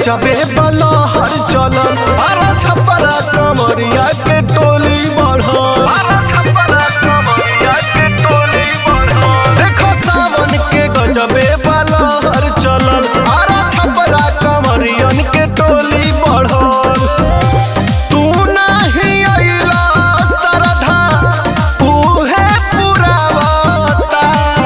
गजबे बलहर चलल आरा छपरा कमरिया के टोली बढ़ल। देखो सावन के गजबे बलहर चलल आरा छपरा कमरियन के टोली बढ़ल। तू नहीं अइला सरधा उहे पुरावता।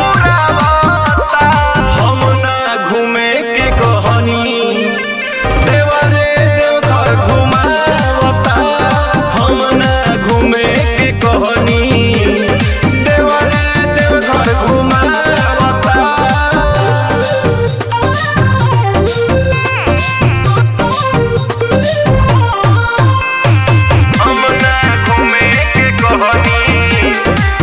हम ना घूमे के कहनी देवरे देवघर घुमावता। हम ना घूमे के कहनी देवरे देवघर घुमावता। हम ना घूमे के कहनी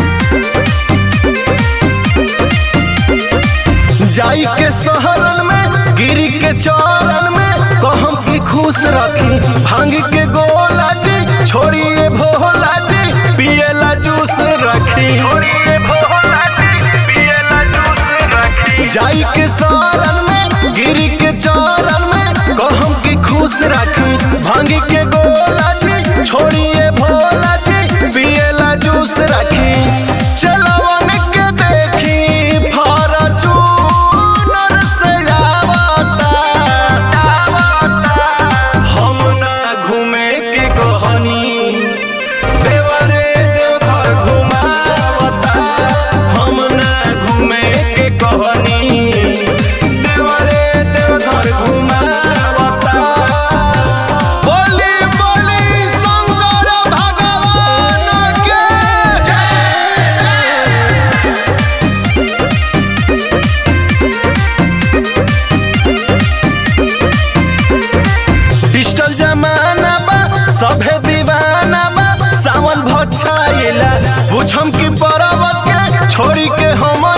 जाई के शहरन में गिरी के चौरन में कहम की खुश रखी भांग के गोला जी छोड़िए भोला जी पियला जूस रखी। जाई के शहरन में गिरी के चौरन में कहम की खुश रखी भांग के गोला जी छोड़िए भोला जी पियला जूस रखी। चलवन के देखी फॉर्च्यूनर से आवता। हम ना घूमे के कहनी देवरे देवघर घुमावता। हम ना घूमे के कहनी देवरे देवघर घुमावता। बोली बोली शंकर भगवान के जय। डिजिटल जमाना बा सभे दीवाना बा सावन भछाइला बुझम की पर्वत के छोड़ी के हम